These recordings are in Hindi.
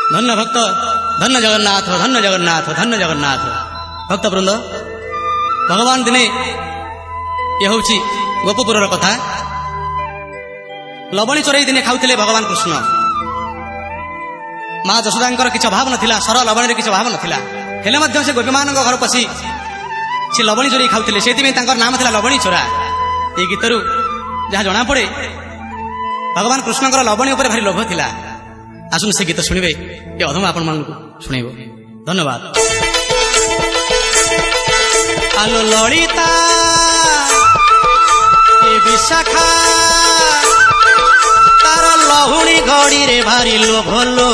धन्य भक्त धन्य जगन्नाथ धन्य जगन्नाथ धन्य जगन्नाथ। भक्त वृंद भगवान दिने ये हूँ गोपपुर कथा। लवणी चोरई दिने खाऊले भगवान कृष्ण। माँ यशोदा किसी अभाव नाला सर लवणी किसी अभाव नाला हेले से गोपी मान घर पशि से लवणी चोरई खाऊले से नाम था लवणी चोरा। ये गीतर जहाँ जना पड़े भगवान कृष्ण लवणी उपर भारी लोभ थिला। आसुन से गीत शुणवे ये अधम आपण मान शुणेब। धन्यवाद। आलो ललिता ए विशाखा तार लहुणी घड़ी रे भारी लोभ लो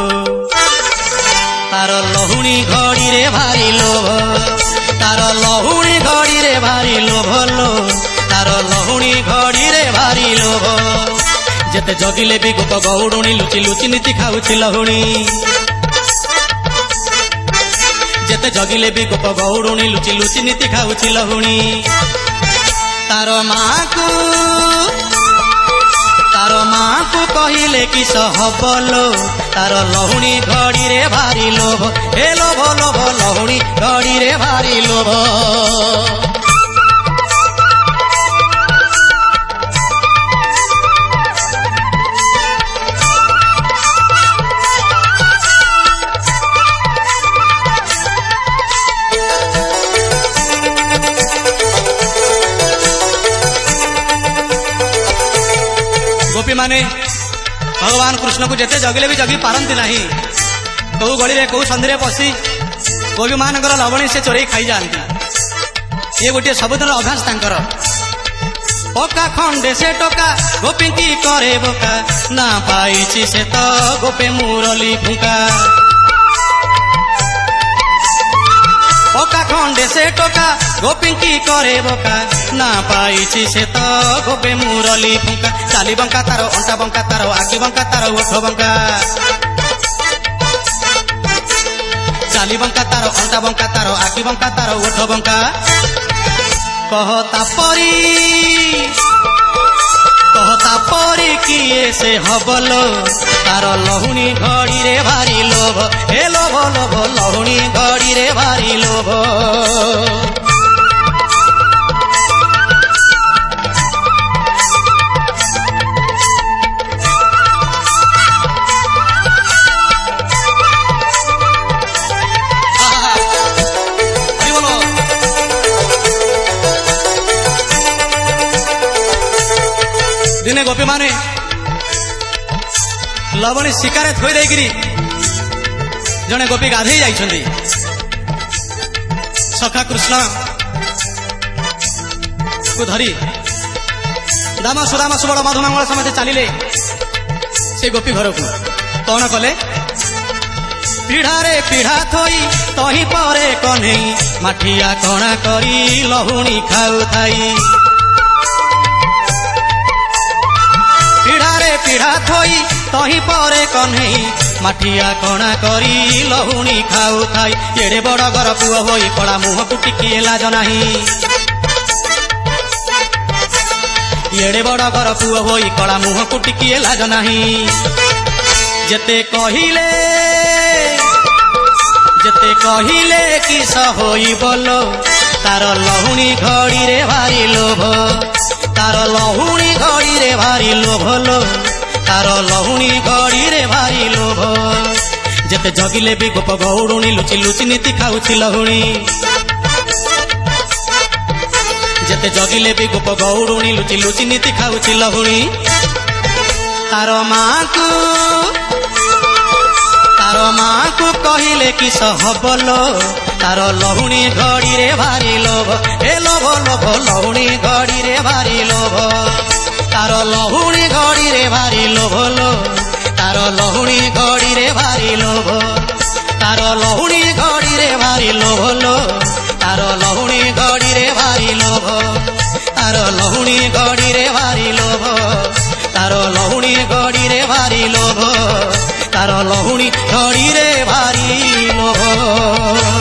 तार लहुणी घड़ी रे भारी लोभ तार लहुणी घड़ी रे भारी लोभ लो तार लहुणी घड़ी रे भारी लोभ। जेते जगिले भी गोप गौड़ुणी लुचि लुचि नीति खाऊछि लहुणी जेते जगिले भी गोप गौड़ुणी लुचि लुचि नीति खाऊछि लहुणी। तार माँ को कहिले कि सहबलो तार लहुणी घड़ी रे भारी लोभ हे लोभ लोभ लहुणी घड़ी रे भारी लोभ। गोपी माने भगवान कृष्ण को जेते जगिले भी जगी पारंती नहीं। कौ गली में कौ संधि पशि गोपी मान लवणी से चोरई खाई जाती। ये गोटे सबुदिन अभ्यास तांकर। पका खंडे से टोका गोपी की करे बोका ना पाइछि से तो गोपे मुरली फुका। पका खंडे से टोका गोपी की करे बोका ना पाइछि से तो गोपे मुरली फुका। चाली बंका तारो अंटा बंका तारो आखि बंका तारो ओठ बंका चाली बंका तारो अंटा बंका तारो आखि बंका तारो ओठ बंका। कहता परी किए से हबलो तार लहुणी घड़ी रे भारी लोभ हे लोभ लोभ लहुणी घड़ी रे भारी लोभ। दिने गोपी माने लवणी शिकार थोई देकरी जने गोपी गाधे जाइछंदी। सखा कृष्ण को धरी दाम सुदाम सुबल मधुमंगल समेत चलिले से गोपी घर को। कौन कले पीढ़ारे पीढ़ा थोई तही परे कन्हई माठिया कणा करी लहुणी खाऊ थाई। पीढ़ारे पीढ़ा थोई तही परे कन्हई माठिया कणा करी लहुणी खाऊ थाई। एड़े बड़ घर पुओ होई कला मुह को टिकिए लाज नाही। एड़े बड़ घर पुओ होई कला मुह को टिकिए लाज नाही। जेते कहिले किस होई बोलो तार लहुणी घड़ी रे भारी लोभ तार लहुणी घड़ी रे भारी लोभ लो तार लहुणी घड़ी रे भारी लोभ। जेते जगिले भी गोप गौड़ुणी लुचि लुचि नीति खाऊछि लहुणी जेते जगिले भी गोप गौड़ुणी लुचि लुचि नीति खाऊछि लहुणी। तार माँ को कहिले कि सहबलो तार लहुणी घड़ी रे भारी लोभ हे लोभ लोभ लहुणी घड़ी रे भारी लोभ। तार लहुणी घड़ी रे भारी लोभ लो तार लहुणी घड़ी रे भारी लोभ तार लहुणी घड़ी रे भारी लोभ लो तार लहुणी घड़ी रे भारी लोभ तार लहुणी घड़ी रे भारी लोभ तार लहुणी घड़ी रे भारी लोभ तार लहुणी घड़ी रे भारी लोभ।